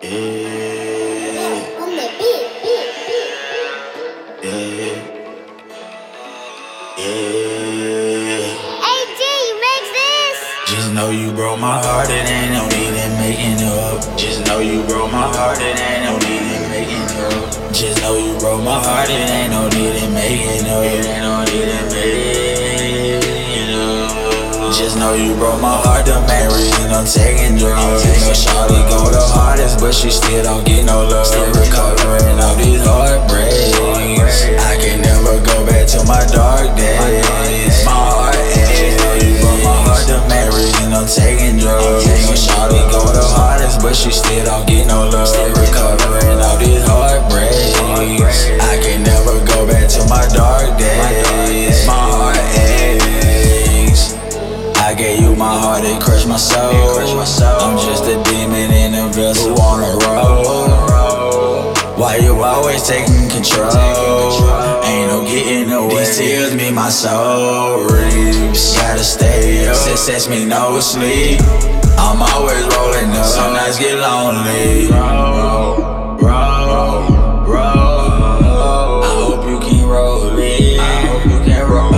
Yeah, On the beat. yeah, yeah. AG, you mix this? Just know you broke my heart, it ain't no need in making it up. Just know you broke my heart, it ain't no need in making it up. Just know you broke my heart, it ain't no need in making it up. It ain't no need in making it up. Just know you broke my heart, the main reason I'm taking drugs. No shawty go the hardest, but she still don't get no love. Still recovering all these heartbreaks. I can never go back to my dark days. My heart aches. Just know you broke my heart, the main reason I'm taking drugs. No shawty go the hardest, but she still don't get no love. Still recovering all these heartbreaks. I can never go back to my dark days. My heart aches. I gave you my heart, it crushed my soul. I'm just a demon in a vessel on a road. Why you always taking control? Ain't no getting away. These tears mean my soul reaps. Gotta stay up, success me no sleep. I'm always rolling up, some nights get lonely. Roll. I hope you keep rolling. I hope you can roll.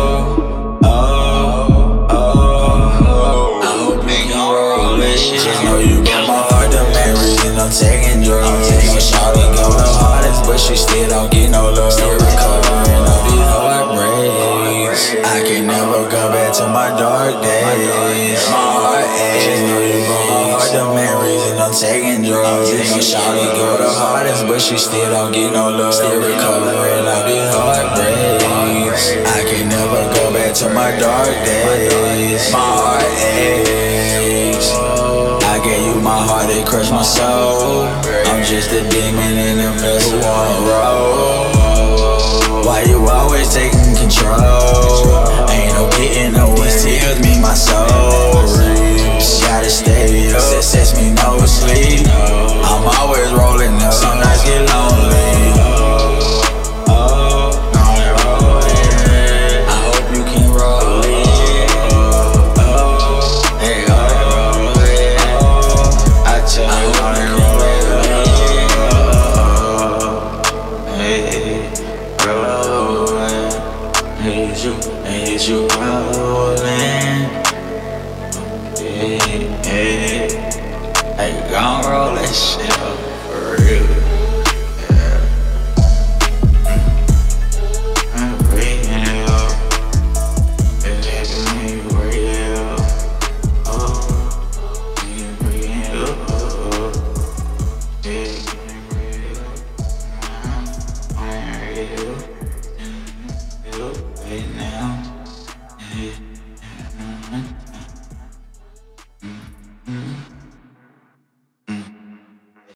Just know you broke my heart, the main reason I'm taking drugs. No shawty go the hardest, but she still don't get no love. Still recovering all these heartbreaks. I can never go back to my dark days. My heart aches. Just know you broke my heart, the main reason I'm taking drugs. No shawty go the hardest, but she still don't get no love. Still recovering all these heartbreaks. I can never go back to my dark days. My heart aches. I gave you my heart, it crushed my soul. I'm just a demon in a vessel on a road. Why you always taking control? Ain't no getting away. These tears mean my soul reaps. Gotta